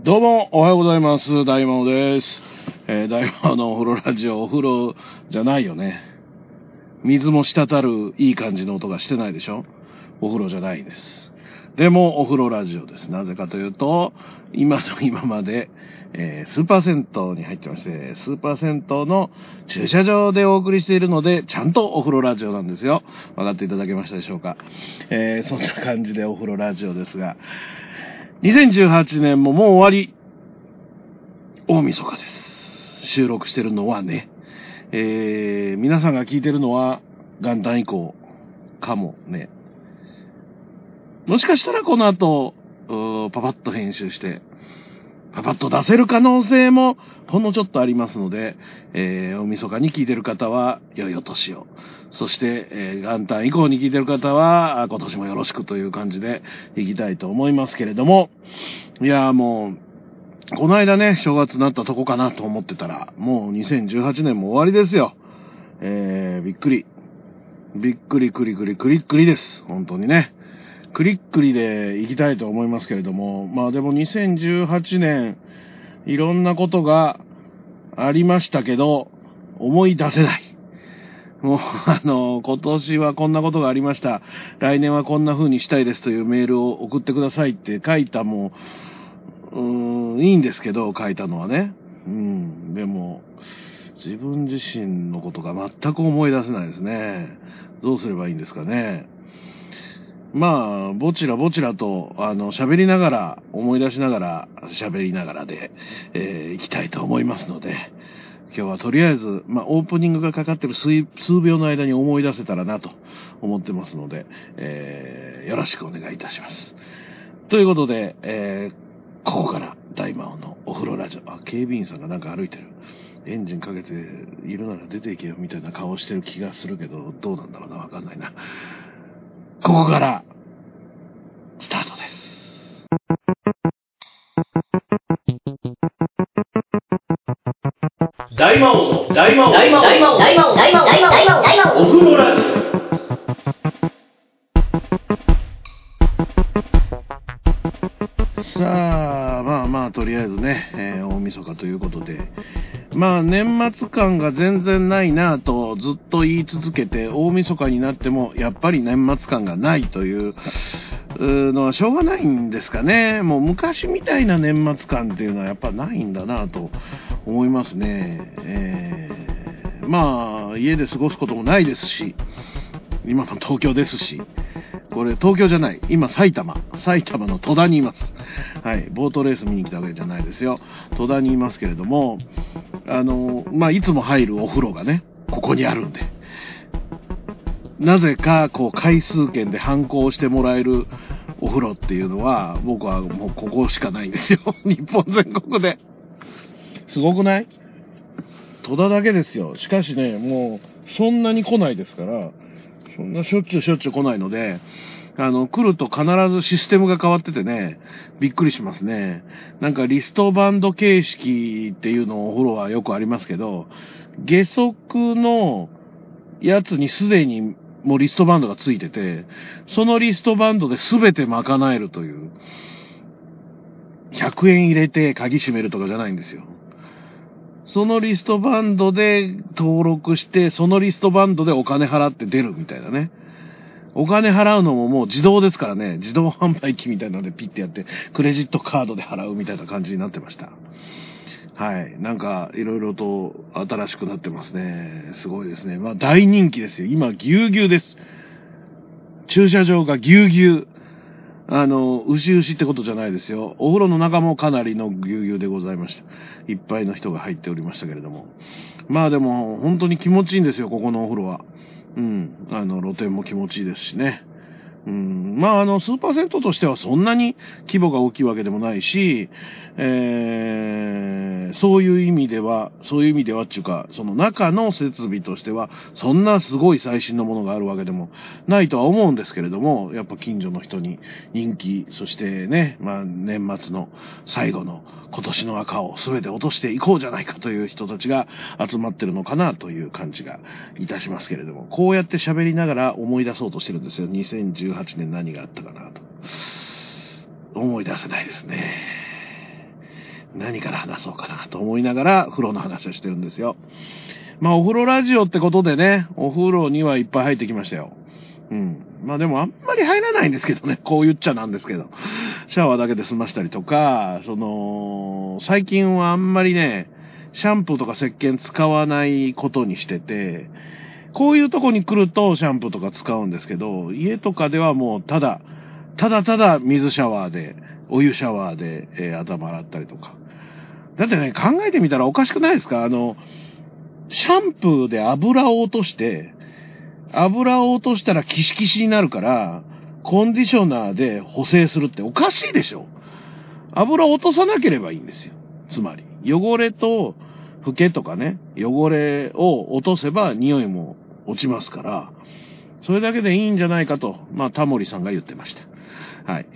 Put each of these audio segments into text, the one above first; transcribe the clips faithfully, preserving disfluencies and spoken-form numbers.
どうもおはようございます。大魔王です。えー、大魔王のお風呂ラジオ。お風呂じゃないよね。水も滴るいい感じの音がしてないでしょ。お風呂じゃないです。でもお風呂ラジオです。なぜかというと、今の今まで、えー、スーパー銭湯に入ってまして、スーパー銭湯の駐車場でお送りしているので、ちゃんとお風呂ラジオなんですよ。分かっていただけましたでしょうか。えー、そんな感じでお風呂ラジオですが、にせんじゅうはちねんももう終わり。大晦日です。収録してるのはね、えー、皆さんが聞いてるのは元旦以降かもね。もしかしたらこの後パパッと編集してパパッと出せる可能性もほんのちょっとありますので、えー、大晦日に聞いてる方は良いお年を、そして、えー、元旦以降に聞いてる方は今年もよろしくという感じでいきたいと思いますけれども、いやーもうこの間ね、正月になったとこかなと思ってたら、もうにせんじゅうはちねんも終わりですよ。えー、びっくり。びっくりくりくりくりくりです。本当にね。くりっくりでいきたいと思いますけれども、まあでもにせんじゅうはちねん、いろんなことがありましたけど、思い出せない。もう、あの、今年はこんなことがありました。来年はこんな風にしたいですというメールを送ってくださいって書いたもう、うーん、いいんですけど、書いたのはね。うん、でも、自分自身のことが全く思い出せないですね。どうすればいいんですかね。まあ、ぼちらぼちらと、あの、喋りながら、思い出しながら、喋りながらで、えー、いきたいと思いますので、今日はとりあえず、まあ、オープニングがかかってる 数, 数秒の間に思い出せたらなと思ってますので、えー、よろしくお願いいたします。ということで、えー、ここから大魔王のお風呂ラジオ。あ、警備員さんがなんか歩いてる。エンジンかけているなら出ていけよみたいな顔してる気がするけど、どうなんだろうな、わかんないな。ここからスタートです。大魔王の大魔王大魔王大魔王大魔王大魔王大魔王大魔王大魔王お風呂ラジオ。さあ、まあまあとりあえずね、えー、大晦日ということで、まあ年末感が全然ないなぁとずっと言い続けて、大晦日になってもやっぱり年末感がないというのはしょうがないんですかね。もう昔みたいな年末感っていうのはやっぱないんだなぁと思いますね。えー、まあ家で過ごすこともないですし、今の東京ですし、これ東京じゃない、今埼玉埼玉の戸田にいます。はい、ボートレース見に来たわけじゃないですよ。戸田にいますけれども、あのまあいつも入るお風呂がねここにあるんで、なぜかこう回数券で反抗してもらえるお風呂っていうのは僕はもうここしかないんですよ。日本全国ですごくない？戸田だけですよ。しかしね、もうそんなに来ないですから、そんなしょっちゅうしょっちゅう来ないので、あの来ると必ずシステムが変わっててね、びっくりしますね。なんかリストバンド形式っていうのをお風呂はよくありますけど、下足のやつにすでにもうリストバンドがついてて、そのリストバンドで全て賄えるという、ひゃくえん入れて鍵閉めるとかじゃないんですよ。そのリストバンドで登録して、そのリストバンドでお金払って出るみたいなね。お金払うのももう自動ですからね、自動販売機みたいなのでピッてやって、クレジットカードで払うみたいな感じになってました。はい。なんか、いろいろと新しくなってますね。すごいですね。まあ大人気ですよ。今、ぎゅうぎゅうです。駐車場がぎゅうぎゅう。あの、牛牛ってことじゃないですよ。お風呂の中もかなりのぎゅうぎゅうでございました。いっぱいの人が入っておりましたけれども。まあでも、本当に気持ちいいんですよ、ここのお風呂は。うん。あの、露天も気持ちいいですしね。うん、まあ、あの、スーパー銭湯としてはそんなに規模が大きいわけでもないし、えー、そういう意味では、そういう意味ではっていうか、その中の設備としては、そんなすごい最新のものがあるわけでもないとは思うんですけれども、やっぱ近所の人に人気、そしてね、まあ、年末の最後の今年の赤を全て落としていこうじゃないかという人たちが集まってるのかなという感じがいたしますけれども、こうやって喋りながら思い出そうとしてるんですよ。にせんじゅうはちねん何があったかなと。思い出せないですね。 何から話そうかなと思いながら風呂の話をしてるんですよ。まあお風呂ラジオってことでね、お風呂にはいっぱい入ってきましたよ。うん。まあでもあんまり入らないんですけどね、こう言っちゃなんですけど。シャワーだけで済ましたりとか、その、最近はあんまりね、シャンプーとか石鹸使わないことにしてて、こういうとこに来るとシャンプーとか使うんですけど、家とかではもうただ、ただただ水シャワーで、お湯シャワーで、えー、頭洗ったりとか。だってね、考えてみたらおかしくないですか？あの、シャンプーで油を落として、油を落としたらキシキシになるから、コンディショナーで補正するっておかしいでしょ？油を落とさなければいいんですよ。つまり、汚れと、フケとかね、汚れを落とせば匂いも落ちますから、それだけでいいんじゃないかと、まあ、タモリさんが言ってました。はい。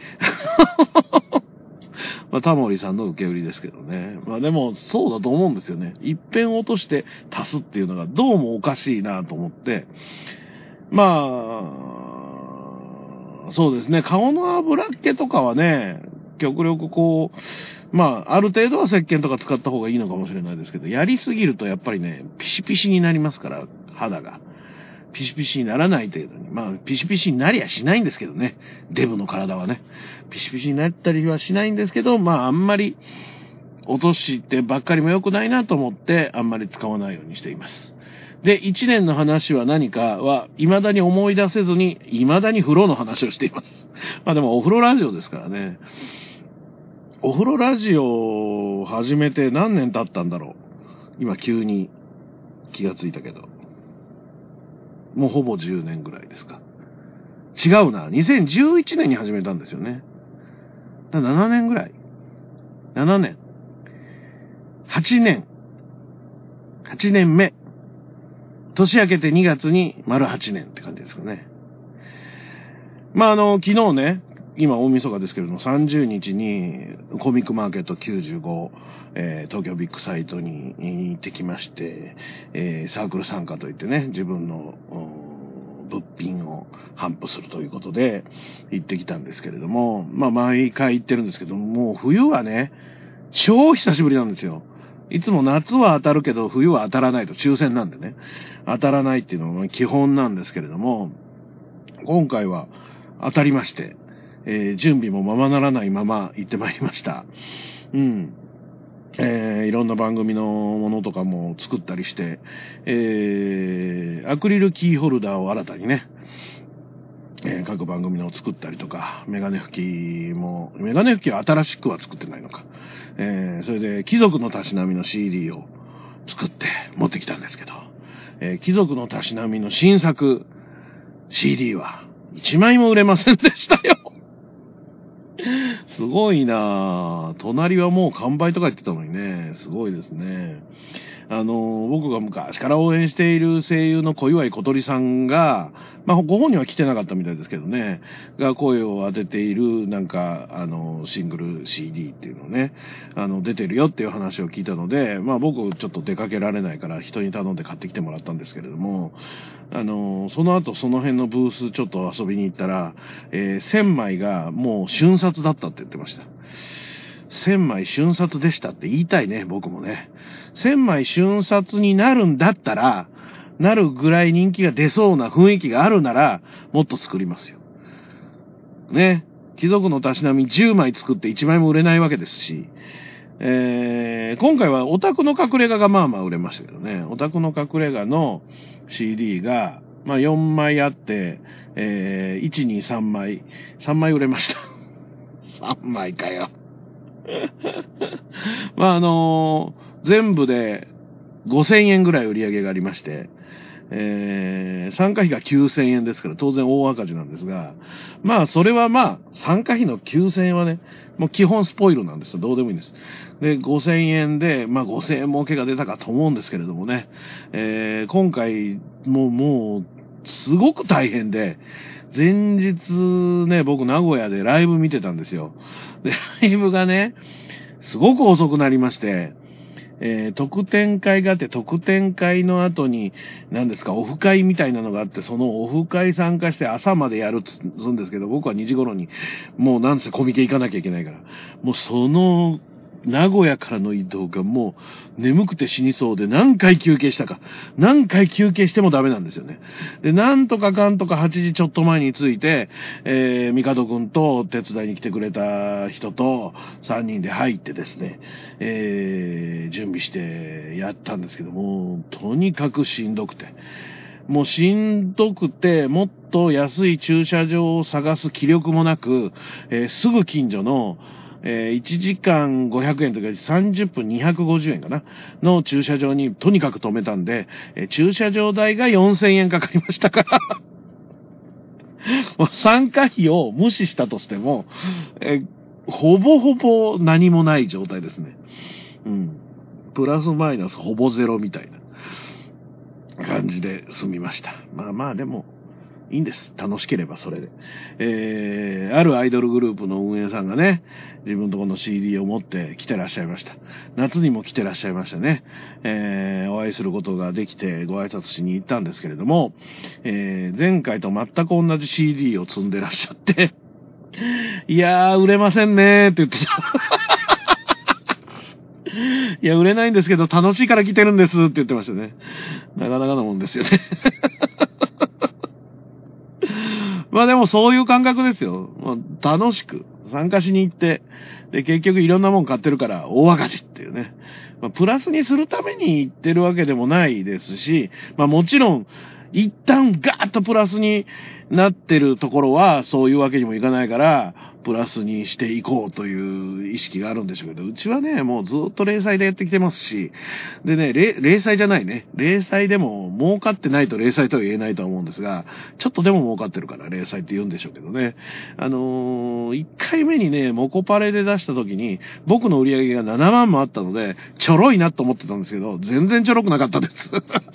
まあ、タモリさんの受け売りですけどね。まあでも、そうだと思うんですよね。一遍落として足すっていうのがどうもおかしいなと思って、まあ、そうですね、顔の油っ気とかはね、極力こう、まあ、ある程度は石鹸とか使った方がいいのかもしれないですけど、やりすぎるとやっぱりね、ピシピシになりますから、肌が。ピシピシにならない程度に。まあ、ピシピシになりゃしないんですけどね。デブの体はね。ピシピシになったりはしないんですけど、まあ、あんまり落としてばっかりも良くないなと思って、あんまり使わないようにしています。で、一年の話は何かは、未だに思い出せずに、未だに風呂の話をしています。まあでもお風呂ラジオですからね。お風呂ラジオを始めて何年経ったんだろう。今急に気がついたけど。もうほぼじゅうねんぐらいですか。違うな。にせんじゅういちねんに始めたんですよね。だななねんぐらい。ななねん。はちねん。はちねんめ。年明けてにがつに丸はちねんって感じですかね。まああの、昨日ね、今大晦日ですけれども、さんじゅうにちにコミックマーケットきゅうじゅうご、えー、東京ビッグサイトに行ってきまして、えー、サークル参加といってね、自分の物品を頒布するということで行ってきたんですけれども、まあ毎回行ってるんですけども、もう冬はね、超久しぶりなんですよ。いつも夏は当たるけど冬は当たらないと、抽選なんでね、当たらないっていうのが基本なんですけれども、今回は当たりまして、えー、準備もままならないまま行ってまいりました。うん。えー、いろんな番組のものとかも作ったりして、えー、アクリルキーホルダーを新たにね、えー、各番組のを作ったりとか、メガネ拭きも、メガネ拭きは新しくは作ってないのか。えー、それで貴族のたしなみの シーディー を作って持ってきたんですけど、えー、貴族のたしなみの新作 シーディー はいちまいも売れませんでしたよ。すごいなぁ。隣はもう完売とか言ってたのにね、すごいですね。あの、僕が昔から応援している声優の小岩井小鳥さんが、まあ、ご本人は来てなかったみたいですけどね、が声を当てている、なんか、あの、シングル シーディー っていうのね、あの、出てるよっていう話を聞いたので、まあ、僕ちょっと出かけられないから人に頼んで買ってきてもらったんですけれども、あの、その後その辺のブースちょっと遊びに行ったら、えー、せんまいがもう瞬殺だったって言ってました。せんまい瞬殺でしたって言いたいね、僕もね。せんまい瞬殺になるんだったら、なるぐらい人気が出そうな雰囲気があるなら、もっと作りますよ。ね。貴族のたしなみじゅうまい作っていちまいも売れないわけですし、えー、今回はオタクの隠れ家がまあまあ売れましたけどね。オタクの隠れ家の シーディー が、まあよんまいあって、えー、いち、に、さんまい、さんまい売れました。さんまいかよ。まああのー、全部でごせんえんぐらい売り上げがありまして、えー、参加費がきゅうせんえんですから当然大赤字なんですが、まあそれはまあ参加費のきゅうせんえんはね、もう基本スポイルなんですよ。どうでもいいんです。で、ごせんえんで、まあごせんえん儲けが出たかと思うんですけれどもね、えー、今回もうもうすごく大変で、前日ね、僕名古屋でライブ見てたんですよ。で、ライブがね、すごく遅くなりまして、えー、特典会があって、特典会の後に、何ですか、オフ会みたいなのがあって、そのオフ会参加して朝までやるっつうんですけど、僕はにじ頃に、もうなんせコミケ行かなきゃいけないから、もうその名古屋からの移動がもう眠くて死にそうで何回休憩したか。何回休憩してもダメなんですよね。で、なんとかかんとかはちじちょっと前に着いて、えー、ミカドくんと手伝いに来てくれた人とさんにんで入ってですね、えー、準備してやったんですけども、とにかくしんどくて。もうしんどくて、もっと安い駐車場を探す気力もなく、えー、すぐ近所のえー、いちじかんごひゃくえんとかさんじゅっぷんにひゃくごじゅうえんかなの駐車場にとにかく止めたんで、えー、駐車場代がよんせんえんかかりましたから参加費を無視したとしても、えー、ほぼほぼ何もない状態ですね。うん。プラスマイナスほぼゼロみたいな感じで済みました。まあまあでも、いいんです。楽しければそれで。えー、あるアイドルグループの運営さんがね、自分のところの シーディー を持って来てらっしゃいました。夏にも来てらっしゃいましたね。えー、お会いすることができてご挨拶しに行ったんですけれども、えー、前回と全く同じ シーディー を積んでらっしゃって、いやー、売れませんねーって言ってた。いや、売れないんですけど楽しいから来てるんですって言ってましたね。なかなかのもんですよね。まあでもそういう感覚ですよ。楽しく参加しに行って、で、結局いろんなもん買ってるから大赤字っていうね。まあ、プラスにするために行ってるわけでもないですし、まあもちろん、一旦ガーッとプラスになってるところはそういうわけにもいかないから、プラスにしていこうという意識があるんでしょうけど、うちはね、もうずっと零細でやってきてますし、でね、零細じゃないね。零細でも儲かってないと零細とは言えないとは思うんですが、ちょっとでも儲かってるから零細って言うんでしょうけどね。あのー、いっかいめにね、モコパレで出した時に、僕の売り上げがななまんもあったので、ちょろいなと思ってたんですけど、全然ちょろくなかったです。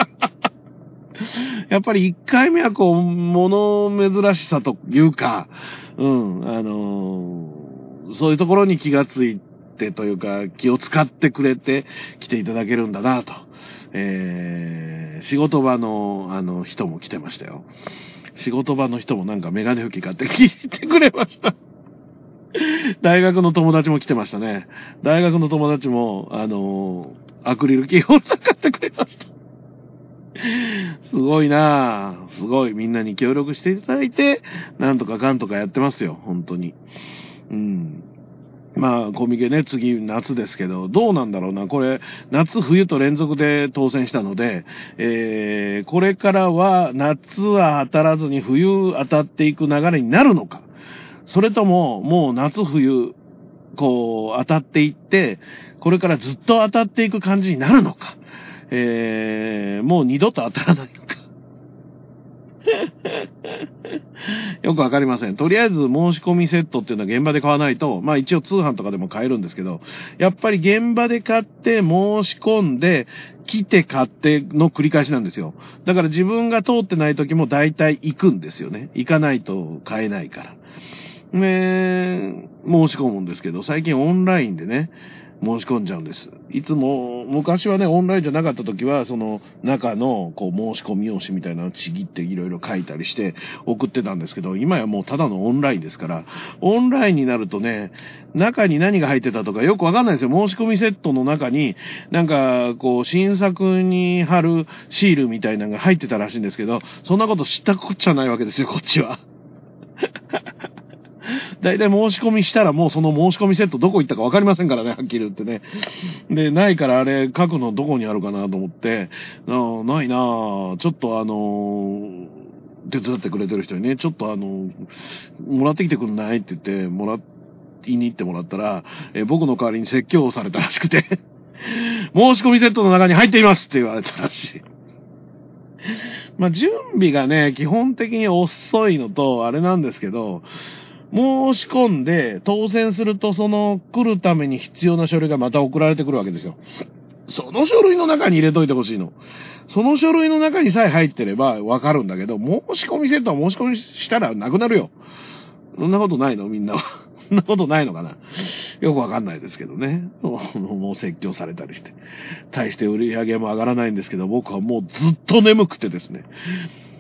やっぱりいっかいめはこう、物珍しさというか、うん、あのー、そういうところに気がついてというか、気を使ってくれて来ていただけるんだなと。えー、仕事場の、あの、人も来てましたよ。仕事場の人もなんかメガネ拭き買って聞いてくれました。大学の友達も来てましたね。大学の友達も、あのー、アクリルキーホルダー買ってくれました。すごいなぁ。すごい。みんなに協力していただいて、なんとかかんとかやってますよ。本当に。うん。まあ、コミケね、次夏ですけど、どうなんだろうな。これ、夏、冬と連続で当選したので、えー、これからは夏は当たらずに冬当たっていく流れになるのか。それとも、もう夏、冬、こう、当たっていって、これからずっと当たっていく感じになるのか。えー、もう二度と当たらないのか。よくわかりません。とりあえず申し込みセットっていうのは現場で買わないと、まあ一応通販とかでも買えるんですけど、やっぱり現場で買って申し込んで、来て買っての繰り返しなんですよ。だから自分が通ってない時も大体行くんですよね。行かないと買えないから。ね、申し込むんですけど、最近オンラインでね、申し込んじゃうんです。いつも、昔はね、オンラインじゃなかった時は、その中の、こう、申し込み用紙みたいなのをちぎっていろいろ書いたりして送ってたんですけど、今やもうただのオンラインですから、オンラインになるとね、中に何が入ってたとかよくわかんないですよ。申し込みセットの中に、なんか、こう、新作に貼るシールみたいなのが入ってたらしいんですけど、そんなこと知ったこっちゃないわけですよ、こっちは。だいたい申し込みしたらもうその申し込みセットどこ行ったかわかりませんからね、はっきり言ってね。で、ないからあれ書くのどこにあるかなと思って、あないなぁ、ちょっとあのー、手伝ってくれてる人にね、ちょっとあのー、もらってきてくんないって言って、もらいに行ってもらったら、え僕の代わりに説教をされたらしくて、申し込みセットの中に入っていますって言われたらしい。まあ、準備がね、基本的に遅いのと、あれなんですけど、申し込んで当選するとその来るために必要な書類がまた送られてくるわけですよ。その書類の中に入れといてほしいの。その書類の中にさえ入ってればわかるんだけど、申し込みセットは申し込みしたらなくなるよ。そんなことないのみんなは。そんなことないのかなよくわかんないですけどね。もう説教されたりして。大して売り上げも上がらないんですけど、僕はもうずっと眠くてですね。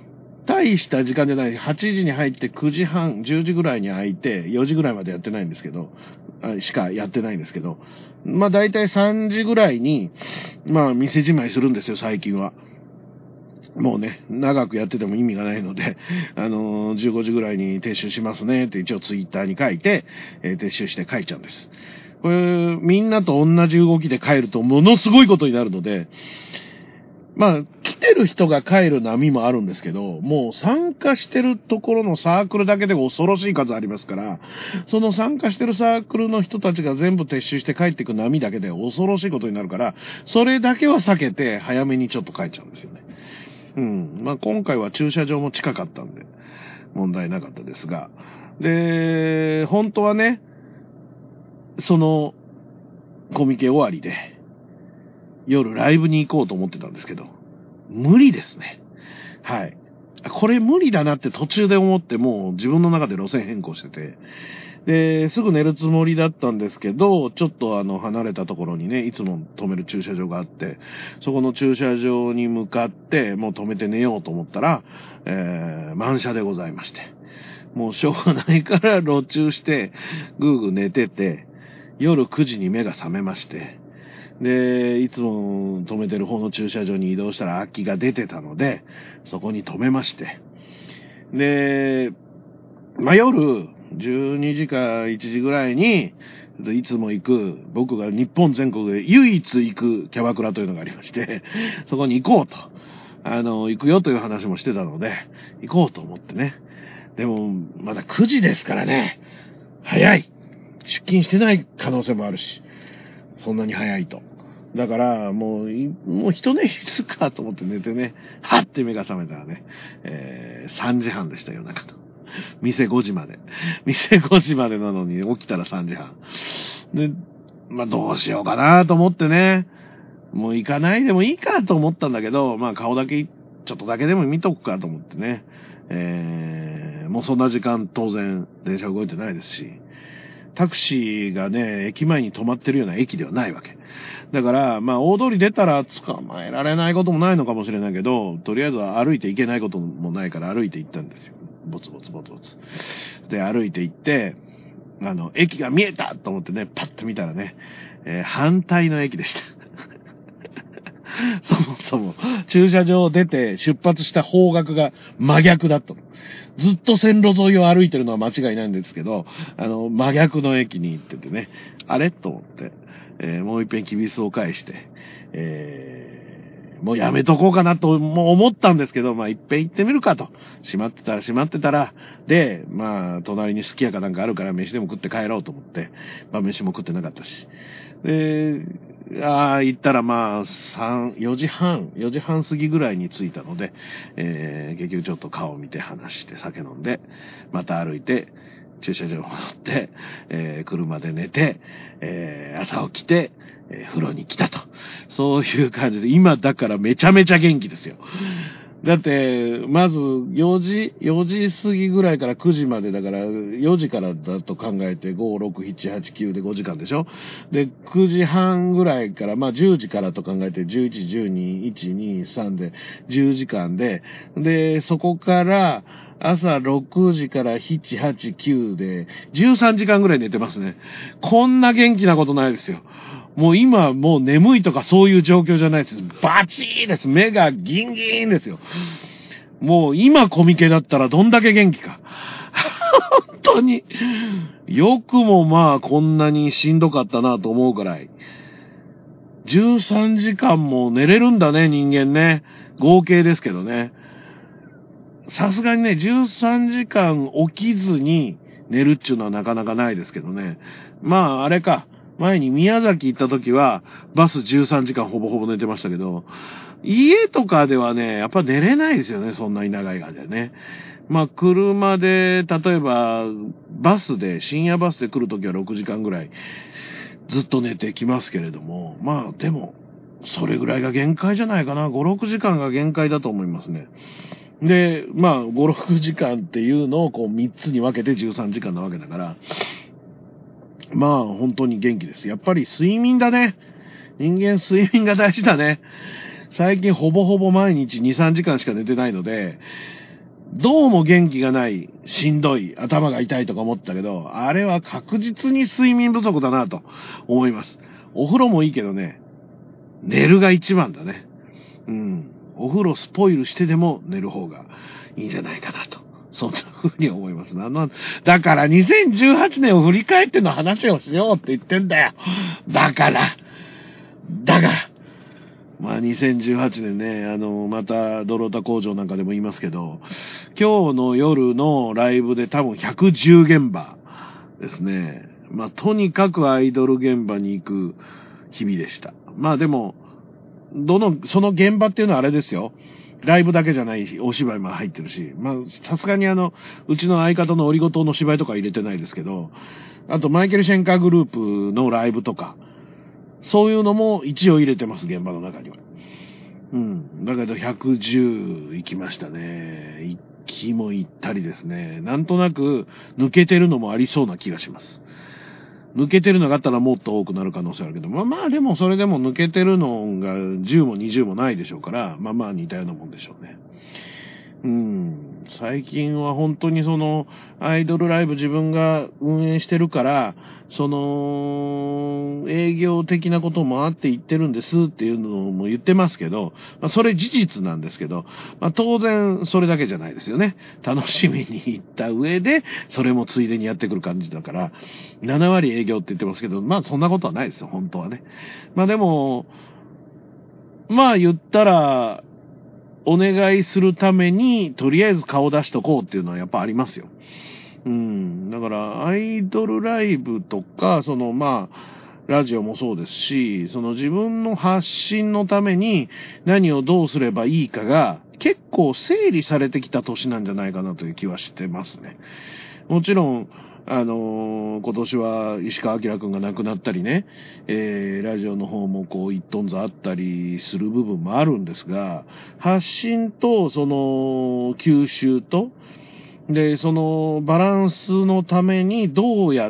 大した時間じゃない。はちじに入ってくじはん、じゅうじぐらいに開いて、よじぐらいまでやってないんですけど、しかやってないんですけど、まあ大体さんじぐらいに、まあ店じまいするんですよ、最近は。もうね、長くやってても意味がないので、あのー、じゅうごじぐらいに撤収しますねって一応ツイッターに書いて、えー、撤収して帰っちゃうんです。これ、みんなと同じ動きで帰るとものすごいことになるので、まあ、来てる人が帰る波もあるんですけど、もう参加してるところのサークルだけで恐ろしい数ありますから、その参加してるサークルの人たちが全部撤収して帰っていく波だけで恐ろしいことになるから、それだけは避けて早めにちょっと帰っちゃうんですよね。うん。まあ今回は駐車場も近かったんで、問題なかったですが。で、本当はね、その、コミケ終わりで、夜ライブに行こうと思ってたんですけど、無理ですね。はい。これ無理だなって途中で思ってもう自分の中で路線変更してて、で、すぐ寝るつもりだったんですけど、ちょっとあの離れたところにね、いつも止める駐車場があって、そこの駐車場に向かってもう止めて寝ようと思ったら、えー、満車でございまして、もうしょうがないから路駐して、ぐーぐー寝てて、夜くじに目が覚めまして、で、いつも止めてる方の駐車場に移動したら空きが出てたので、そこに止めまして。で、まあ、夜、じゅうにじかいちじぐらいに、いつも行く、僕が日本全国で唯一行くキャバクラというのがありまして、そこに行こうと。あの、行くよという話もしてたので、行こうと思ってね。でも、まだくじですからね。早い。出勤してない可能性もあるし。そんなに早いと。だから、もう、もう一寝するかと思って寝てね、はって目が覚めたらね、えー、さんじはんでしたよ、中と。店ごじまで。店ごじまでなのに起きたらさんじはん。で、まあどうしようかなと思ってね、もう行かないでもいいかと思ったんだけど、まあ顔だけ、ちょっとだけでも見とくかと思ってね、えー、もうそんな時間当然電車動いてないですし、タクシーがね、駅前に止まってるような駅ではないわけ。だから、まあ、大通り出たら捕まえられないこともないのかもしれないけど、とりあえずは歩いて行けないこともないから歩いて行ったんですよ。ぼつぼつぼつぼつ。で、歩いて行って、あの、駅が見えたと思ってね、パッと見たらね、えー、反対の駅でした。そもそも、駐車場を出て出発した方角が真逆だったの。ずっと線路沿いを歩いてるのは間違いないんですけど、あの、真逆の駅に行っててね、あれと思って、えー、もう一遍キビスを返して、えー、もうやめとこうかなとも思ったんですけど、まあ一遍行ってみるかと。閉まってたら閉まってたら、で、まあ隣にすき家かなんかあるから飯でも食って帰ろうと思って、まあ飯も食ってなかったし。で、ああ、行ったらまあ、三、よじはん、よじはん過ぎぐらいに着いたので、えー、結局ちょっと顔を見て話して酒飲んで、また歩いて、駐車場に戻って、えー、車で寝て、えー、朝起きて、えー、風呂に来たと。そういう感じで、今だからめちゃめちゃ元気ですよ。だって、まず、よじ、よじ過ぎぐらいからくじまでだから、よじからだと考えて、ご、ろく、しち、はち、きゅうでごじかんでしょ？で、くじはんぐらいから、まあじゅうじからと考えて、じゅういち、じゅうに、いち、に、さんで、じゅうじかんで、で、そこから、朝ろくじからなな、はち、きゅうで、じゅうさんじかんぐらい寝てますね。こんな元気なことないですよ。もう今、もう眠いとかそういう状況じゃないです。バチーです。目がギンギンですよ。もう今コミケだったらどんだけ元気か。本当に。よくもまあこんなにしんどかったなと思うくらい。じゅうさんじかんも寝れるんだね、人間ね。合計ですけどね。さすがにね、じゅうさんじかん起きずに寝るっていうのはなかなかないですけどね。まああれか。前に宮崎行った時は、バスじゅうさんじかんほぼほぼ寝てましたけど、家とかではね、やっぱ寝れないですよね、そんなに長い間でね。まあ、車で、例えば、バスで、深夜バスで来る時はろくじかんぐらい、ずっと寝てきますけれども、まあ、でも、それぐらいが限界じゃないかな。ご、ろくじかんが限界だと思いますね。で、まあ、ご、ろくじかんっていうのをこうみっつに分けてじゅうさんじかんなわけだから、まあ本当に元気です。やっぱり睡眠だね。人間睡眠が大事だね。最近ほぼほぼ毎日に、さんじかんしか寝てないので、 どうも元気がない、しんどい、頭が痛いとか思ったけど、あれは確実に睡眠不足だなと思います。お風呂もいいけどね、寝るが一番だね。うん。お風呂スポイルしてでも寝る方がいいんじゃないかなと。そんな風に思いますな。だからにせんじゅうはちねんを振り返っての話をしようって言ってんだよ。だから。だから。まあにせんじゅうはちねんね、あの、またドロータ工場なんかでも言いますけど、今日の夜のライブで多分ひゃくじゅう現場ですね。まあとにかくアイドル現場に行く日々でした。まあでも、どの、その現場っていうのはあれですよ。ライブだけじゃないお芝居も入ってるし、まあさすがにあの、うちの相方のオリゴ糖の芝居とか入れてないですけど、あとマイケル・シェンカーグループのライブとか、そういうのも一応入れてます、現場の中には。うん。だけどひゃくじゅう行きましたね。行きも行ったりですね。なんとなく抜けてるのもありそうな気がします。抜けてるのがあったらもっと多くなる可能性あるけど、まあまあでもそれでも抜けてるのがじゅうもにじゅうもないでしょうから、まあまあ似たようなもんでしょうね。うん。最近は本当にそのアイドルライブ自分が運営してるから、その営業的なこともあって言ってるんですっていうのも言ってますけど、まあ、それ事実なんですけど、まあ、当然それだけじゃないですよね。楽しみに行った上で、それもついでにやってくる感じだから、なな割営業って言ってますけど、まあそんなことはないですよ、本当はね。まあでも、まあ言ったら、お願いするために、とりあえず顔出しとこうっていうのはやっぱありますよ。うん。だから、アイドルライブとか、その、まあ、ラジオもそうですし、その自分の発信のために何をどうすればいいかが、結構整理されてきた年なんじゃないかなという気はしてますね。もちろん、あのー、今年は石川明くんが亡くなったりね、えー、ラジオの方もこう一トンズあったりする部分もあるんですが、発信とその吸収と、で、そのバランスのためにどうやって、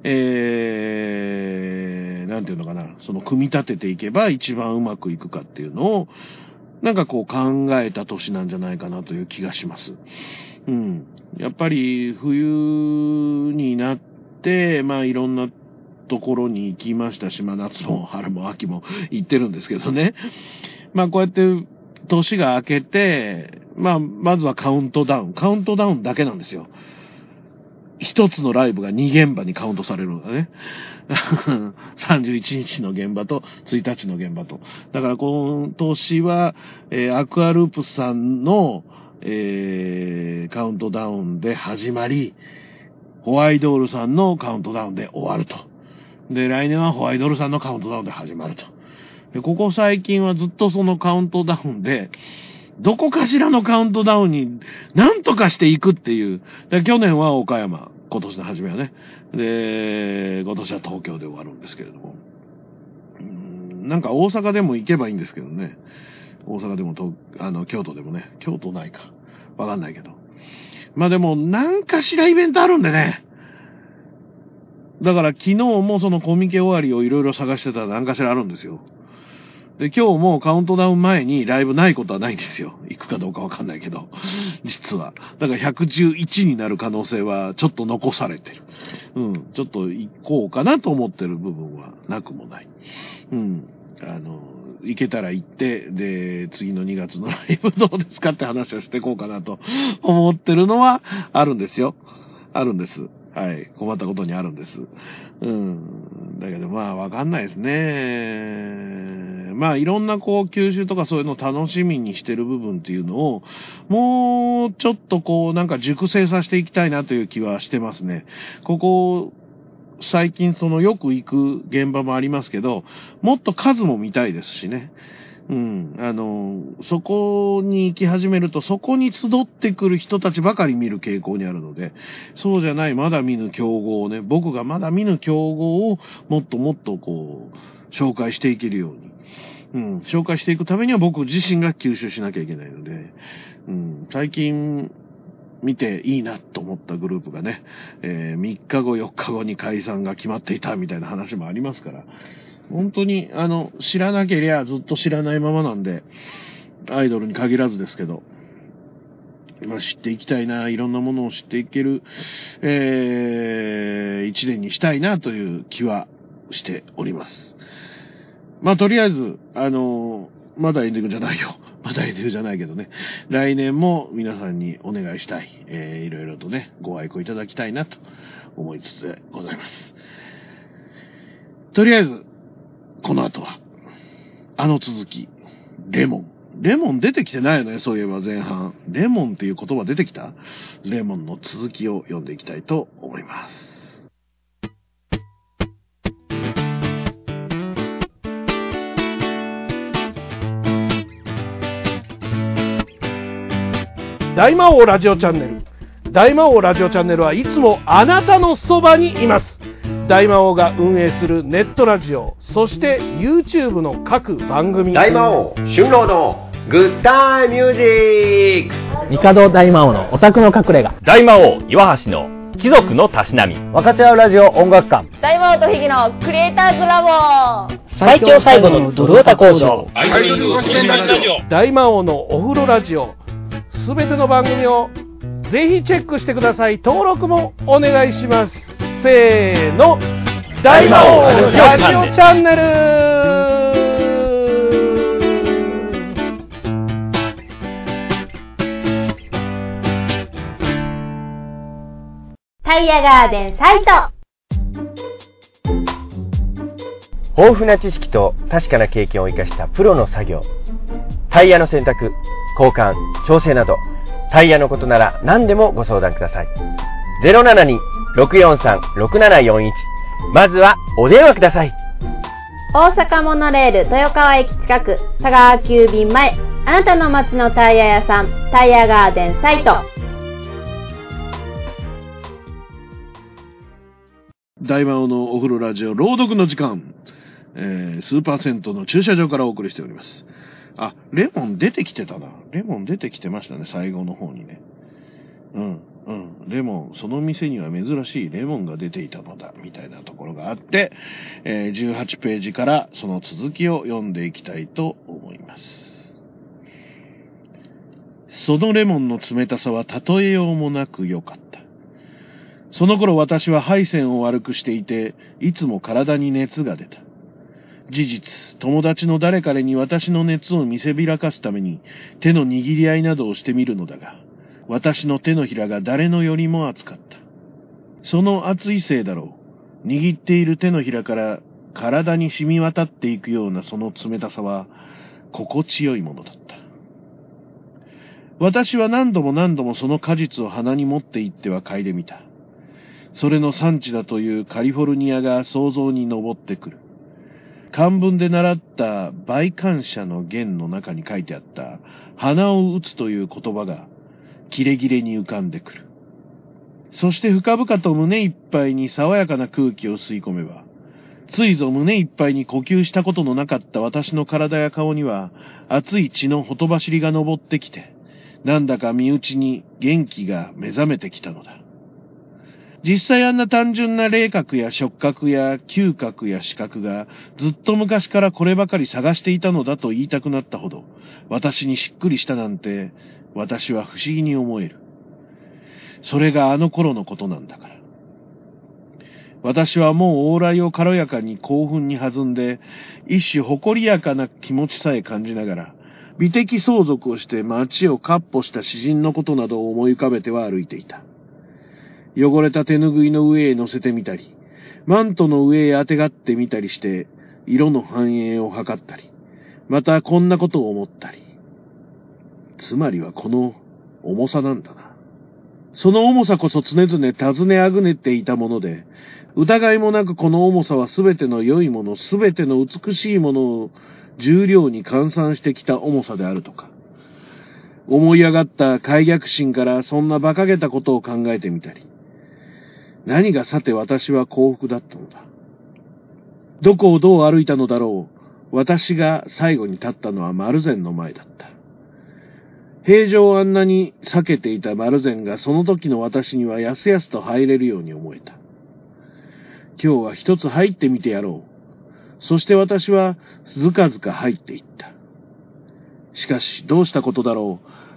えー、なんていうのかな、その組み立てていけば一番うまくいくかっていうのを、なんかこう考えた年なんじゃないかなという気がします。うん。やっぱり冬になって、まあいろんなところに行きましたし、まあ夏も春も秋も行ってるんですけどね。まあこうやって年が明けて、まあまずはカウントダウン。カウントダウンだけなんですよ。一つのライブがに現場にカウントされるんだね。さんじゅういちにちの現場とついたちの現場と。だから今年は、えー、アクアループさんの、えー、カウントダウンで始まり、ホワイドールさんのカウントダウンで終わると。で、来年はホワイドールさんのカウントダウンで始まると。で、ここ最近はずっとそのカウントダウンで、どこかしらのカウントダウンに何とかしていくっていう。で、去年は岡山、今年の初めはね。で、今年は東京で終わるんですけれども。うーん、なんか大阪でも行けばいいんですけどね。大阪でもと、あの、京都でもね。京都ないか。わかんないけど。まあでも、何かしらイベントあるんでね。だから昨日もそのコミケ終わりをいろいろ探してたら何かしらあるんですよ。で、今日もカウントダウン前にライブないことはないんですよ。行くかどうかわかんないけど。実は。だからひゃくじゅういちになる可能性はちょっと残されてる。うん。ちょっと行こうかなと思ってる部分はなくもない。うん。あの、行けたら行って、で、次のにがつのライブどうですかって話をしていこうかなと思ってるのはあるんですよ。あるんです。はい。困ったことにあるんです。うん。だけどまあわかんないですね。まあいろんなこう吸収とかそういうのを楽しみにしてる部分っていうのを、もうちょっとこうなんか熟成させていきたいなという気はしてますね。ここ、最近そのよく行く現場もありますけど、もっと数も見たいですしね。うん。あの、そこに行き始めると、そこに集ってくる人たちばかり見る傾向にあるので、そうじゃない、まだ見ぬ競合をね、僕がまだ見ぬ競合をもっともっとこう、紹介していけるように。うん。紹介していくためには僕自身が吸収しなきゃいけないので、うん。最近、見ていいなと思ったグループがね、えー、みっかご、よっかごに解散が決まっていたみたいな話もありますから、本当に、あの、知らなけりゃずっと知らないままなんで、アイドルに限らずですけど、 まあ、知っていきたいな、いろんなものを知っていける、えー、一年にしたいなという気はしております。まあ、とりあえず、あのー、まだエンディングじゃないよ。まだエンディングじゃないけどね。来年も皆さんにお願いしたい。えー、いろいろとね、ご愛顧いただきたいなと思いつつでございます。とりあえず、この後は、あの続き、レモン。レモン出てきてないよね、そういえば前半。レモンっていう言葉出てきた？レモンの続きを読んでいきたいと思います。大魔王ラジオチャンネル。大魔王ラジオチャンネルはいつもあなたのそばにいます。大魔王が運営するネットラジオ、そして YouTube の各番組。 大魔王春郎のグッタイミュージック。 帝大魔王のオタクの隠れ家。 大魔王岩橋の貴族のたしなみ。 分かち合うラジオ音楽館。 大魔王とヒゲのクリエイターズラボ。 最強最後のドルオタ工場。 アイドリングご出演ラジオ。 大魔王のお風呂ラジオ。すべての番組をぜひチェックしてください。登録もお願いします。せーの、大魔王ラジオチャンネル。 タイヤガーデンサイト。 豊富な知識と確かな経験を生かしたプロの作業。タイヤの選択、交換、調整など、タイヤのことなら何でもご相談ください。ゼロななに ろくよんさん ろくななよんいち、まずはお電話ください。 大阪モノレール豊川駅近く、佐川急便前、あなたの街のタイヤ屋さん、タイヤガーデンサイト。 大魔王のお風呂ラジオ朗読の時間、えー、スーパー銭湯の駐車場からお送りしております。あ、レモン出てきてたな。レモン出てきてましたね、最後の方にね。うん、うん。レモン、その店には珍しいレモンが出ていたのだ、みたいなところがあって、えー、じゅうはちページからその続きを読んでいきたいと思います。そのレモンの冷たさは例えようもなく良かった。その頃私は配線を悪くしていて、いつも体に熱が出た。事実、友達の誰彼に私の熱を見せびらかすために手の握り合いなどをしてみるのだが、私の手のひらが誰のよりも熱かった。その熱いせいだろう。握っている手のひらから体に染み渡っていくようなその冷たさは心地よいものだった。私は何度も何度もその果実を鼻に持って行っては嗅いでみた。それの産地だというカリフォルニアが想像に上ってくる。漢文で習った倍感謝の言の中に書いてあった鼻を打つという言葉がキレキレに浮かんでくる。そして深々と胸いっぱいに爽やかな空気を吸い込めば、ついぞ胸いっぱいに呼吸したことのなかった私の体や顔には熱い血のほとばしりが昇ってきて、なんだか身内に元気が目覚めてきたのだ。実際あんな単純な霊覚や触覚や嗅覚や視覚がずっと昔からこればかり探していたのだと言いたくなったほど私にしっくりしたなんて私は不思議に思える。それがあの頃のことなんだから。私はもう往来を軽やかに興奮に弾んで一種誇りやかな気持ちさえ感じながら美的相続をして街を闊歩した詩人のことなどを思い浮かべては歩いていた。汚れた手ぬぐいの上へ乗せてみたり、マントの上へあてがってみたりして、色の反映を図ったり、またこんなことを思ったり。つまりはこの重さなんだな。その重さこそ常々尋ねあぐねていたもので、疑いもなくこの重さはすべての良いもの、すべての美しいものを重量に換算してきた重さであるとか。思い上がった快逆心からそんな馬鹿げたことを考えてみたり。何がさて私は幸福だったのだ。どこをどう歩いたのだろう。私が最後に立ったのは丸善の前だった。平常をあんなに避けていた丸善がその時の私にはやすやすと入れるように思えた。今日は一つ入ってみてやろう。そして私はずかずか入っていった。しかしどうしたことだろう。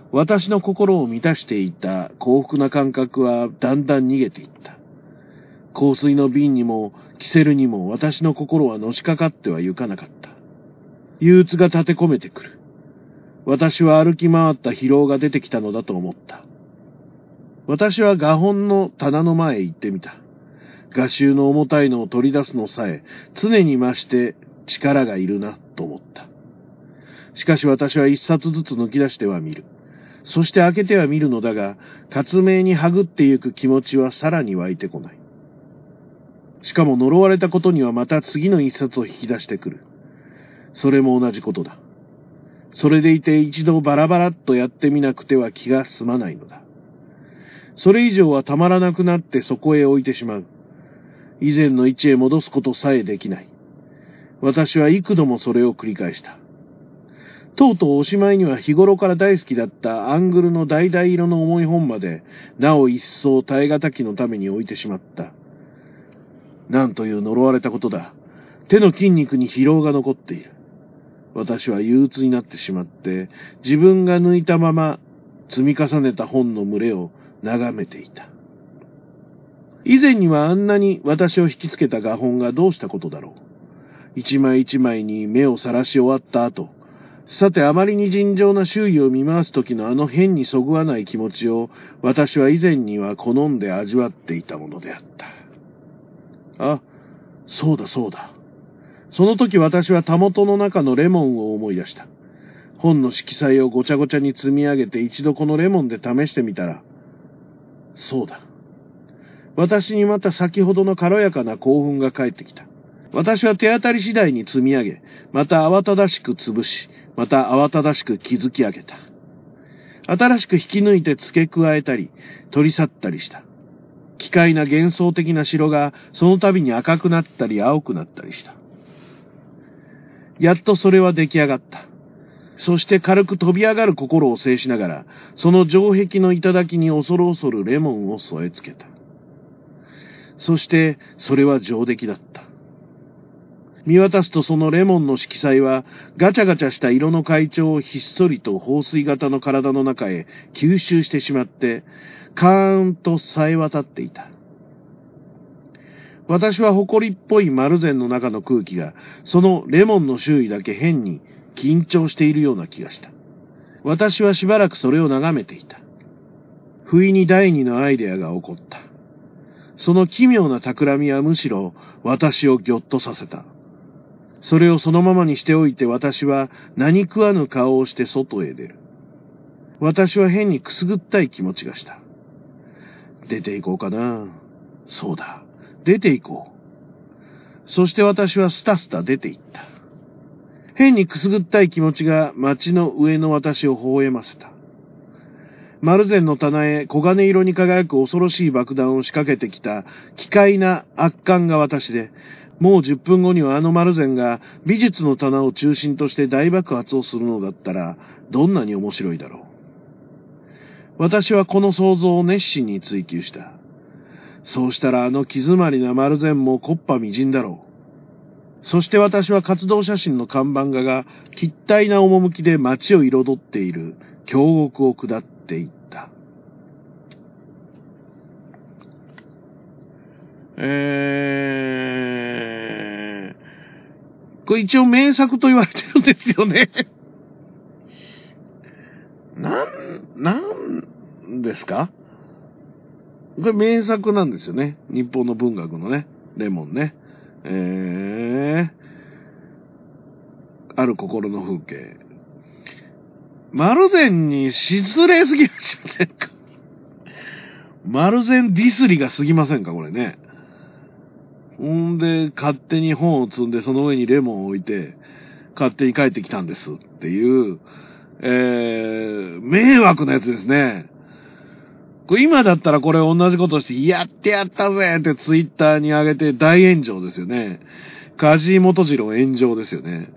私の心を満たしていた幸福な感覚はだんだん逃げていった。香水の瓶にもキセルにも私の心はのしかかってはゆかなかった。憂鬱が立て込めてくる。私は歩き回った疲労が出てきたのだと思った。私は画本の棚の前へ行ってみた。画集の重たいのを取り出すのさえ常に増して力がいるなと思った。しかし私は一冊ずつ抜き出しては見る。そして開けては見るのだが、活命にはぐってゆく気持ちはさらに湧いてこない。しかも呪われたことにはまた次の一冊を引き出してくる。それも同じことだ。それでいて一度バラバラっとやってみなくては気が済まないのだ。それ以上はたまらなくなってそこへ置いてしまう。以前の位置へ戻すことさえできない。私は幾度もそれを繰り返した。とうとうおしまいには日頃から大好きだったアングルの橙色の重い本まで、なお一層耐え難きのために置いてしまった。なんという呪われたことだ。手の筋肉に疲労が残っている。私は憂鬱になってしまって、自分が抜いたまま積み重ねた本の群れを眺めていた。以前にはあんなに私を引きつけた画本がどうしたことだろう。一枚一枚に目をさらし終わった後、さてあまりに尋常な周囲を見回す時のあの変にそぐわない気持ちを私は以前には好んで味わっていたものであった。あ、そうだそうだ。その時私はたもとの中のレモンを思い出した。本の色彩をごちゃごちゃに積み上げて一度このレモンで試してみたら、そうだ。私にまた先ほどの軽やかな興奮が返ってきた。私は手当たり次第に積み上げ、また慌ただしく潰し、また慌ただしく築き上げた。新しく引き抜いて付け加えたり、取り去ったりした。奇怪な幻想的な城がその度に赤くなったり青くなったりした。やっとそれは出来上がった。そして軽く飛び上がる心を制しながら、その城壁の頂に恐る恐るレモンを添え付けた。そしてそれは上出来だった。見渡すとそのレモンの色彩はガチャガチャした色の階調をひっそりと放水型の体の中へ吸収してしまって、カーンと冴え渡っていた。私は埃っぽい丸膳の中の空気が、そのレモンの周囲だけ変に緊張しているような気がした。私はしばらくそれを眺めていた。不意に第二のアイデアが起こった。その奇妙な企みはむしろ私をぎょっとさせた。それをそのままにしておいて私は何食わぬ顔をして外へ出る。私は変にくすぐったい気持ちがした。出て行こうかな。そうだ。出て行こう。そして私はスタスタ出て行った。変にくすぐったい気持ちが街の上の私を微笑ませた。丸膳の棚へ黄金色に輝く恐ろしい爆弾を仕掛けてきた奇怪な圧巻が私で、もうじゅっぷんごにはあの丸膳が美術の棚を中心として大爆発をするのだったらどんなに面白いだろう。私はこの想像を熱心に追求した。そうしたらあの気詰まりな丸膳も木っ端みじんだろう。そして私は活動写真の看板画が奇体な趣で街を彩っている京極を下っていった。えー、これ一応名作と言われてるんですよね。なん、なんですか？これ名作なんですよね。日本の文学のね、レモンね。えー、ある心の風景。丸善に失礼すぎませんか？丸善ディスりが過ぎませんかこれね。ほんで、勝手に本を積んで、その上にレモンを置いて、勝手に帰ってきたんですっていう、えー、迷惑なやつですね。これ今だったらこれ同じことして、やってやったぜってツイッターに上げて大炎上ですよね。梶井元次郎炎上ですよね。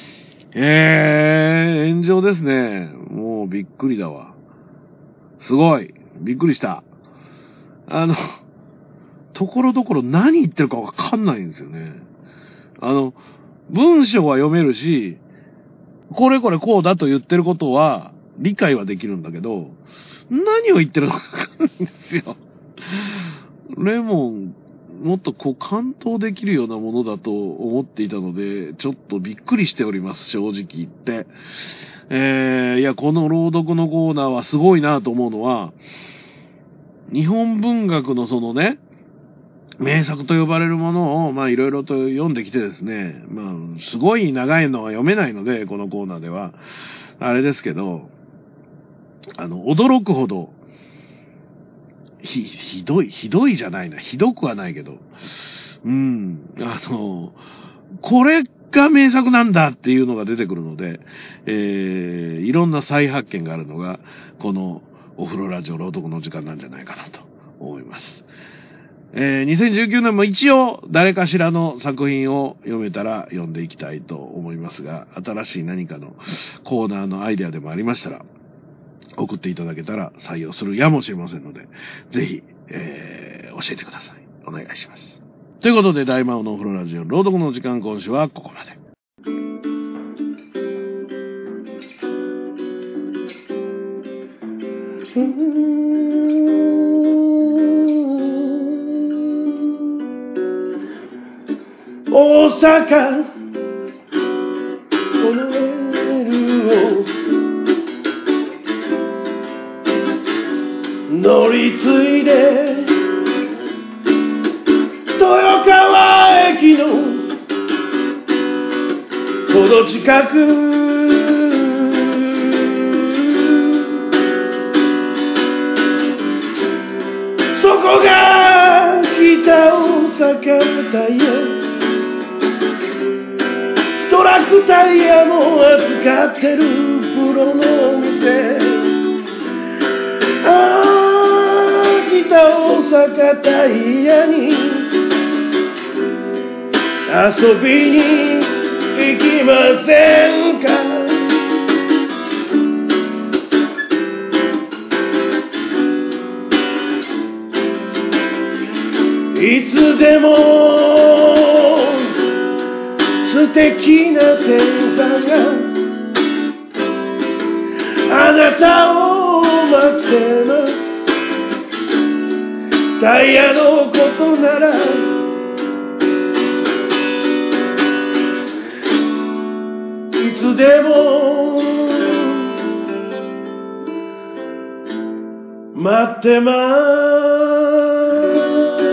えー、炎上ですね。もうびっくりだわ。すごい。びっくりした。あの、ところどころ何言ってるかわかんないんですよね。あの、文章は読めるし、これこれこうだと言ってることは理解はできるんだけど、何を言ってるのかわかんないんですよ。レモン、もっとこう感動できるようなものだと思っていたので、ちょっとびっくりしております、正直言って。えー、いや、この朗読のコーナーはすごいなと思うのは、日本文学のそのね、名作と呼ばれるものを、まあいろいろと読んできてですね、まあ、すごい長いのは読めないので、このコーナーでは。あれですけど、あの、驚くほど、ひ、ひどい、ひどいじゃないな。ひどくはないけど。うん。あの、これが名作なんだっていうのが出てくるので、えー、いろんな再発見があるのが、このお風呂ラジオ朗読の時間なんじゃないかなと思います。えー、にせんじゅうきゅうねんも一応誰かしらの作品を読めたら読んでいきたいと思いますが、新しい何かのコーナーのアイデアでもありましたら、送っていただけたら採用するやもしれませんので、ぜひ、えー、教えてください。お願いします。ということで、大魔王のお風呂ラジオ朗読の時間、今週はここまで。大阪モノレールを乗り継いで豊川駅のほど近く、そこが北大阪タイヤ、トラックタイヤも扱ってるプロのお店、ああ北大阪タイヤに遊びに行きませんか。いつでも素敵な店さんがあなたを待ってます。タイヤのことならいつでも待ってます。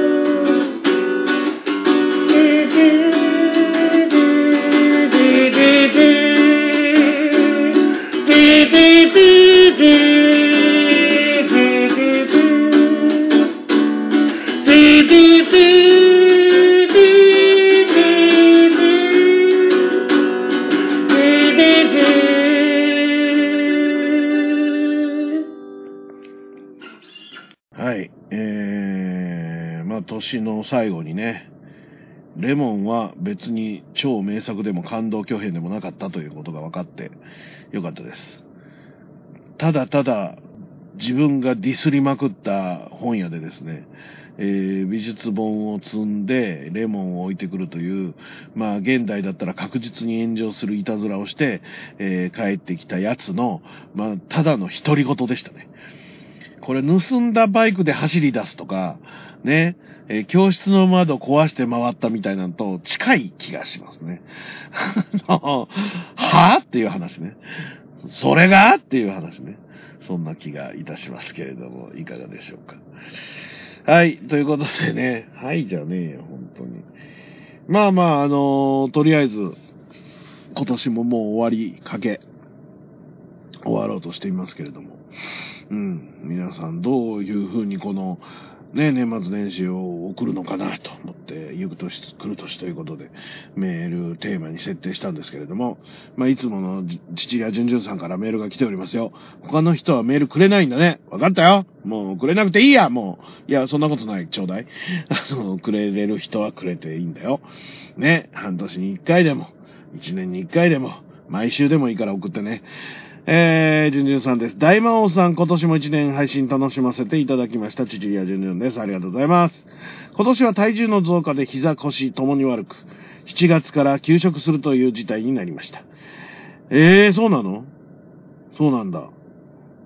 はい、えー、まあ年の最後にね、レモンは別に超名作でも感動巨編でもなかったということが分かってよかったです。ただただ自分がディスりまくった本屋でですね、えー、美術本を積んでレモンを置いてくるという、まあ現代だったら確実に炎上するいたずらをして、えー、帰ってきたやつの、まあただの独り言でしたね。これ盗んだバイクで走り出すとか、ね、えー、教室の窓壊して回ったみたいなのと近い気がしますね。はぁっていう話ね。それがっていう話ね。そんな気がいたしますけれども、いかがでしょうか。はい、ということでね、はいじゃねえよ、本当に。まあまあ、あのー、とりあえず、今年ももう終わりかけ、終わろうとしていますけれども、うん、皆さんどういうふうにこの、ね、年末年始を送るのかなと思って、行く年、来る年ということで、メールテーマに設定したんですけれども、まあ、いつもの父やじゅんじゅんさんからメールが来ておりますよ。他の人はメールくれないんだね。わかったよ。もうくれなくていいや、もう。いや、そんなことない、ちょうだい。あの、くれれる人はくれていいんだよ。ね、半年に一回でも、一年に一回でも、毎週でもいいから送ってね。えー、じゅんじゅんさんです。大魔王さん、今年も一年配信楽しませていただきました。ちちりやじゅんじゅんです。ありがとうございます。今年は体重の増加で膝腰ともに悪く、しちがつから休職するという事態になりました。えー、そうなの？そうなんだ。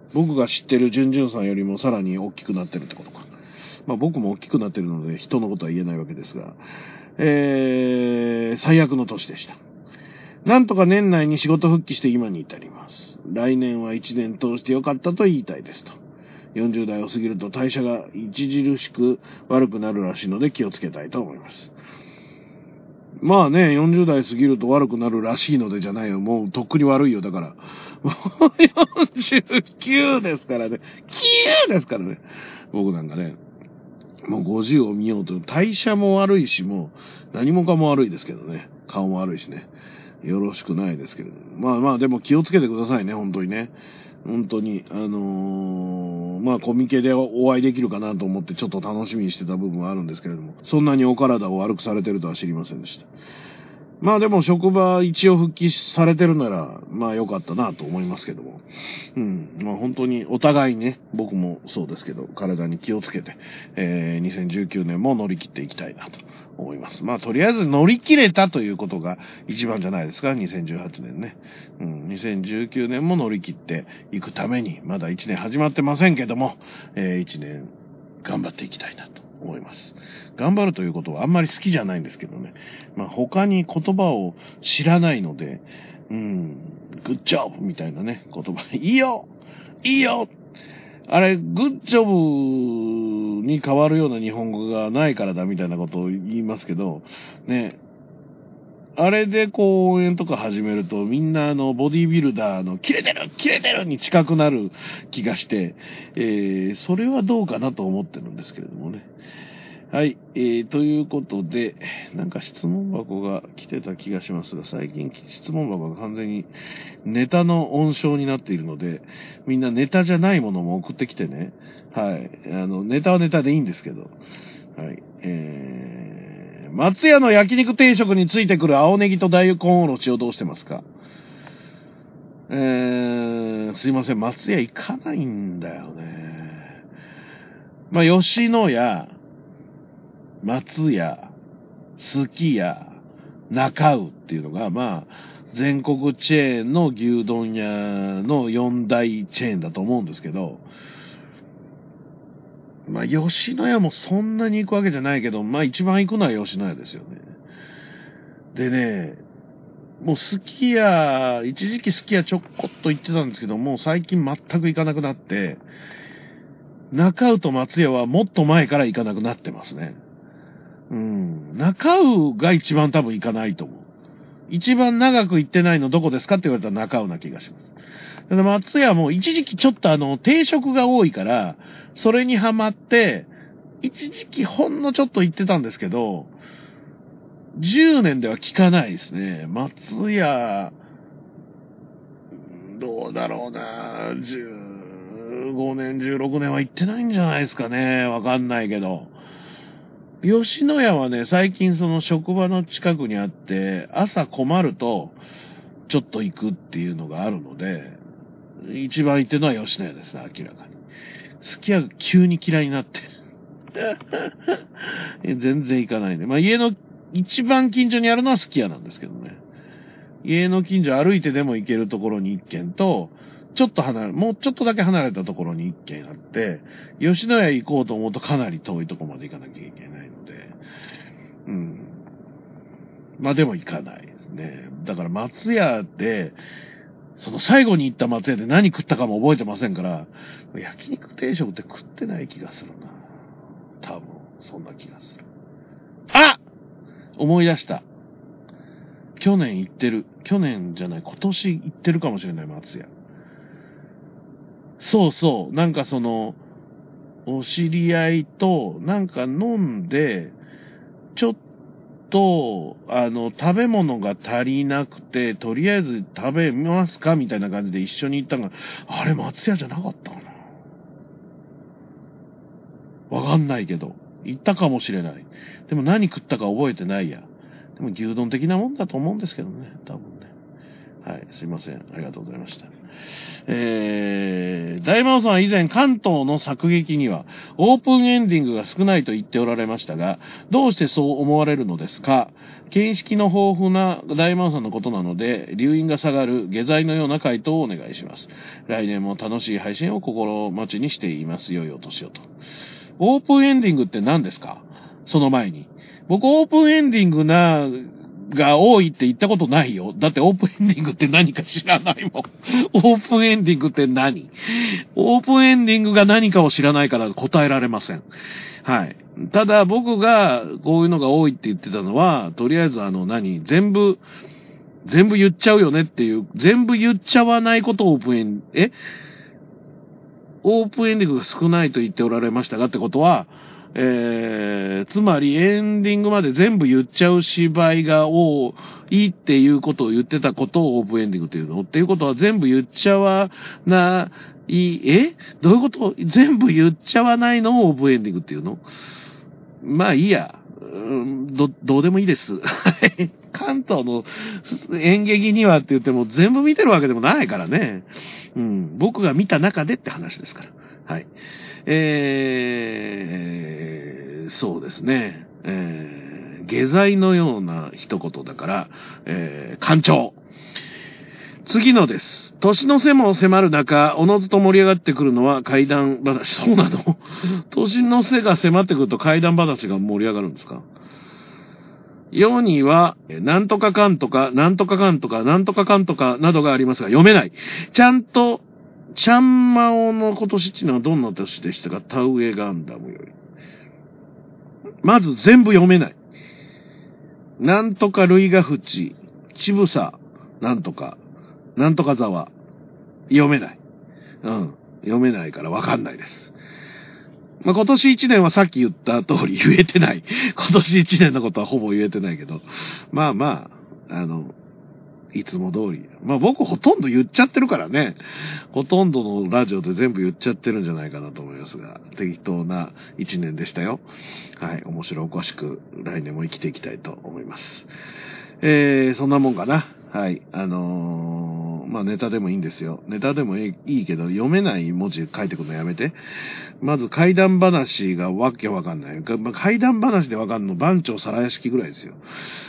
僕が知ってるジュンジュンさんよりもさらに大きくなってるってことか。まあ僕も大きくなってるので人のことは言えないわけですが、えー、最悪の年でした。なんとか年内に仕事復帰して今に至ります。来年はいちねん通してよかったと言いたいですと。よんじゅう代を過ぎると代謝が著しく悪くなるらしいので気をつけたいと思います。まあね、よんじゅう代過ぎると悪くなるらしいのでじゃないよ。もうとっくに悪いよ。だから。もうよんじゅうきゅうですからね。きゅうですからね。僕なんかね。もうごじゅうを見ようと、代謝も悪いし、もう何もかも悪いですけどね。顔も悪いしね。よろしくないですけれども。まあまあ、でも気をつけてくださいね、本当にね。本当に。あのー、まあコミケでお会いできるかなと思ってちょっと楽しみにしてた部分はあるんですけれども、そんなにお体を悪くされてるとは知りませんでした。まあでも職場一応復帰されてるなら、まあ良かったなと思いますけども。うん。まあ本当にお互いね、僕もそうですけど、体に気をつけて、えー、にせんじゅうきゅうねんも乗り切っていきたいなと思います。まあとりあえず乗り切れたということが一番じゃないですか、にせんじゅうはちねんね。うん。にせんじゅうきゅうねんも乗り切っていくために、まだいちねん始まってませんけども、えー、いちねん頑張っていきたいなと思います。頑張るということはあんまり好きじゃないんですけどね。まあ他に言葉を知らないので、うん、グッジョブみたいなね、言葉、いいよいいよあれ、グッジョブに変わるような日本語がないからだみたいなことを言いますけど、ね、あれでこう応援とか始めるとみんなあのボディービルダーのキレてるキレてるに近くなる気がして、えー、それはどうかなと思ってるんですけれどもね。はい、えー、ということで、なんか質問箱が来てた気がしますが、最近質問箱が完全にネタの温床になっているので、みんなネタじゃないものも送ってきてね。はい。あの、ネタはネタでいいんですけど。はい。えー、松屋の焼肉定食についてくる青ネギと大根おろしをどうしてますか？えー、すいません、松屋行かないんだよね。まあ、吉野家、松屋、すき家、中尾っていうのが、まあ、全国チェーンの牛丼屋の四大チェーンだと思うんですけど、まあ、吉野家もそんなに行くわけじゃないけど、まあ、一番行くのは吉野家ですよね。でね、もうすき家、一時期すき家ちょこっと行ってたんですけど、もう最近全く行かなくなって、中尾と松屋はもっと前から行かなくなってますね。うん。中尾が一番多分行かないと思う。一番長く行ってないのどこですかって言われたら中尾な気がします。ただ松屋も一時期ちょっとあの、定食が多いから、それにハマって、一時期ほんのちょっと行ってたんですけど、じゅうねんでは効かないですね。松屋、どうだろうな、じゅうごねん、じゅうろくねんは行ってないんじゃないですかね。わかんないけど。吉野家はね、最近その職場の近くにあって、朝困ると、ちょっと行くっていうのがあるので、一番行ってるのは吉野家ですね、明らかに。すき家が急に嫌いになってる。全然行かないね。まあ家の一番近所にあるのはすき家なんですけどね。家の近所歩いてでも行けるところに一軒と、ちょっと離れ、もうちょっとだけ離れたところに一軒あって、吉野家行こうと思うとかなり遠いところまで行かなきゃいけないので、うん。まあでも行かないですね。だから松屋で、その最後に行った松屋で何食ったかも覚えてませんから、焼肉定食って食ってない気がするな。多分、そんな気がする。あ！思い出した。去年行ってる。去年じゃない、今年行ってるかもしれない、松屋。そうそう。なんかその、お知り合いと、なんか飲んで、ちょっと、あの、食べ物が足りなくて、とりあえず食べますかみたいな感じで一緒に行ったが、あれ松屋じゃなかったかな。わかんないけど、行ったかもしれない。でも何食ったか覚えてないや。でも牛丼的なもんだと思うんですけどね、多分ね。はい。 すいません。ありがとうございました。えー、大魔王さんは以前関東の作劇にはオープンエンディングが少ないと言っておられましたが、どうしてそう思われるのですか？見識の豊富な大魔王さんのことなので、留飲が下がる下剤のような回答をお願いします。来年も楽しい配信を心待ちにしています。良いお年をと。オープンエンディングって何ですか？その前に。僕オープンエンディングな、が多いって言ったことないよ。だってオープンエンディングって何か知らないもん。オープンエンディングって何？オープンエンディングが何かを知らないから答えられません。はい。ただ僕がこういうのが多いって言ってたのは、とりあえずあの何、全部、全部言っちゃうよねっていう、全部言っちゃわないことをオープンエン、えオープンエンディングが少ないと言っておられましたがってことは、えー、つまりエンディングまで全部言っちゃう芝居が多いっていうことを言ってたことをオープンエンディングっていうのっていうことは全部言っちゃわない、えどういうこと？全部言っちゃわないのをオープンエンディングっていうの？まあいいや。ど、どうでもいいです。関東の演劇にはって言っても全部見てるわけでもないからね。うん。僕が見た中でって話ですから。はい。えー、そうですね。えー、下剤のような一言だから、えー、官庁。次のです。年の瀬も迫る中、おのずと盛り上がってくるのは怪談話。そうなの？年の瀬が迫ってくると怪談話が盛り上がるんですか？世には、なんとかかんとか、なんとかかんとか、なんとかかんとかなどがありますが、読めない。ちゃんと、ちゃんまおの今年っていうのはどんな年でしたか？田植えガンダムより。まず全部読めない。なんとか類が淵、ちぶさ、なんとか、なんとかざわ。読めない。うん。読めないからわかんないです。まあ、今年一年はさっき言った通り言えてない。今年一年のことはほぼ言えてないけど。まあまあ、あの、いつも通り。まあ僕ほとんど言っちゃってるからね。ほとんどのラジオで全部言っちゃってるんじゃないかなと思いますが、適当な一年でしたよ。はい。面白おかしく来年も生きていきたいと思います。えー、そんなもんかな。はい。あのー、まあネタでもいいんですよ。ネタでもいいけど、読めない文字書いてくるのやめて。まず怪談話がわけわかんない。まあ、怪談話でわかんの番長皿屋敷ぐらいですよ。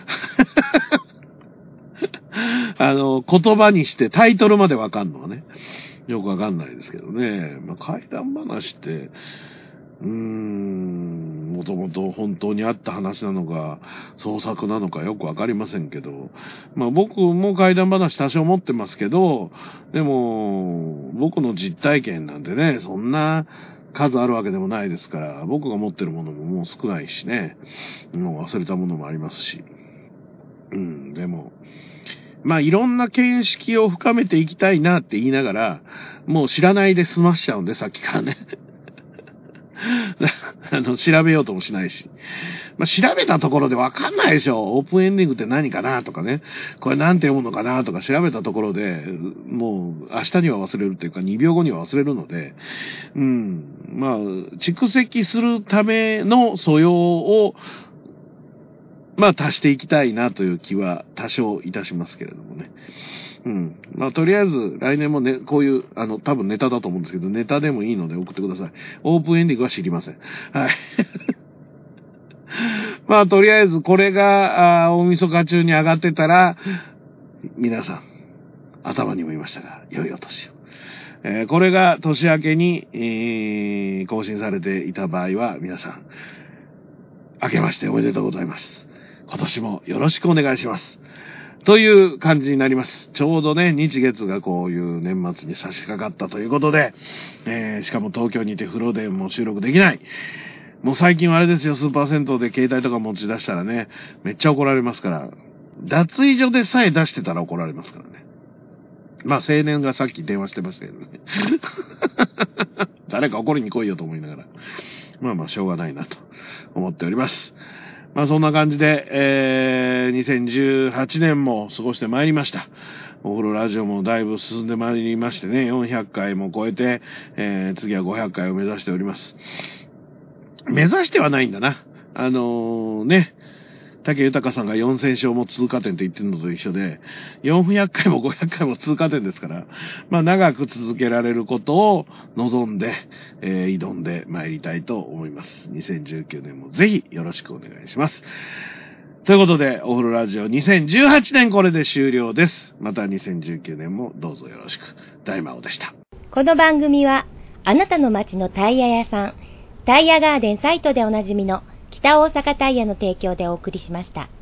あの、言葉にしてタイトルまでわかんのはね。よくわかんないですけどね。まあ、怪談話って、うーん、もともと本当にあった話なのか、創作なのかよくわかりませんけど、まあ僕も怪談話多少持ってますけど、でも、僕の実体験なんでね、そんな数あるわけでもないですから、僕が持ってるものももう少ないしね、もう忘れたものもありますし、うん、でも、まあいろんな見識を深めていきたいなって言いながら、もう知らないで済ましちゃうんで、さっきからね。あの、調べようともしないし。まあ、調べたところでわかんないでしょ。オープンエンディングって何かなとかね。これなんて読むのかなとか調べたところで、もう明日には忘れるっていうかにびょうごには忘れるので、うん。まあ、蓄積するための素養を、まあ、足していきたいなという気は多少いたしますけれどもね。うん。まあ、とりあえず、来年もね、こういう、あの、多分ネタだと思うんですけど、ネタでもいいので送ってください。オープンエンディングは知りません。はい。まあ、とりあえず、これが、あ大晦日中に上がってたら、皆さん、頭にも言いましたが、良いお年を。えー、これが年明けに、えー、更新されていた場合は、皆さん、明けましておめでとうございます。今年もよろしくお願いします。という感じになります。ちょうどね、日月がこういう年末に差し掛かったということで、えー、しかも東京にいて風呂でも収録できない。もう最近はあれですよ、スーパー銭湯で携帯とか持ち出したらね、めっちゃ怒られますから、脱衣所でさえ出してたら怒られますからね。まあ青年がさっき電話してましたけどね。誰か怒りに来いよと思いながら。まあまあしょうがないなと思っております。まあそんな感じで、えー、にせんじゅうはちねんも過ごしてまいりました。お風呂ラジオもだいぶ進んでまいりましてね、よんひゃっかいも超えて、えー、次はごひゃっかいを目指しております。目指してはないんだな。あのー、ね、 竹豊さんがよんせん勝も通過点って言ってるのと一緒で、よんひゃっかいもごひゃっかいも通過点ですから、まあ長く続けられることを望んで、えー、挑んで参りたいと思います。にせんじゅうきゅうねんもぜひよろしくお願いします。ということで、お風呂ラジオにせんじゅうはちねんこれで終了です。またにせんじゅうきゅうねんもどうぞよろしく。大魔王でした。 この番組は、あなたの街のタイヤ屋さん、タイヤガーデンサイトでおなじみの北大阪タイヤの提供でお送りしました。